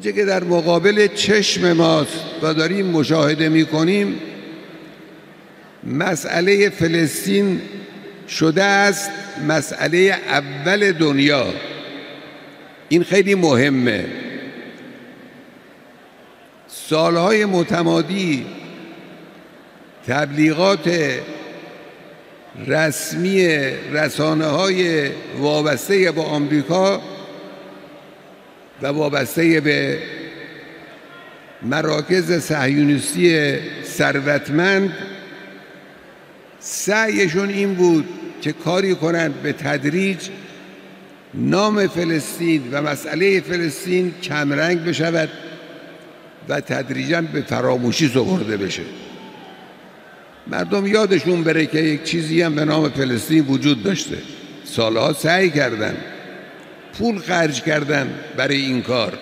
آنچه که در مقابل چشم ماست و داریم مشاهده می‌کنیم، مسئله فلسطین شده است مسئله اول دنیا. این خیلی مهمه. سالهای متمادی تبلیغات رسمی رسانه‌های وابسته با آمریکا و وابسته به مراکز صهیونیستی ثروتمند سعیشون این بود که کاری کنند به تدریج نام فلسطین و مسئله فلسطین کمرنگ بشود و تدریجاً به فراموشی سپرده بشه. مردم یادشون بره که یک چیزی هم به نام فلسطین وجود داشته. سالها سعی کردن، پول خرج کردن برای این کار.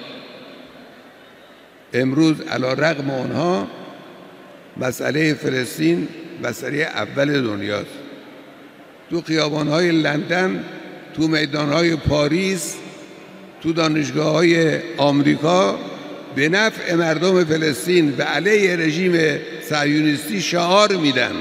امروز علی رغم آنها مسئله فلسطین مسئله اول دنیاست. تو خیابان‌های لندن، تو میدان‌های پاریس، تو دانشگاه‌های آمریکا به نفع مردم فلسطین و علیه رژیم صهیونیستی شعار میدن.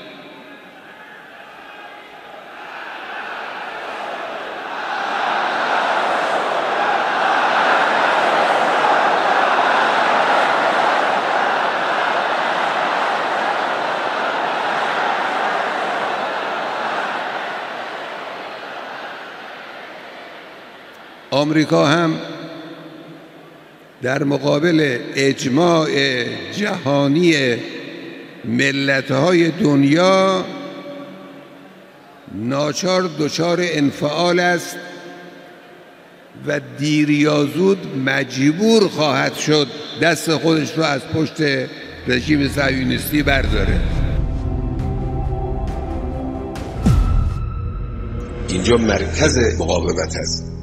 آمریکا هم در مقابل اجماع جهانی ملت‌های دنیا ناچار دچار انفعال است و دیر یا زود مجبور خواهد شد دست خودش رو از پشت رژیم صهیونیستی برداره. اینجا مرکز مقاومت است.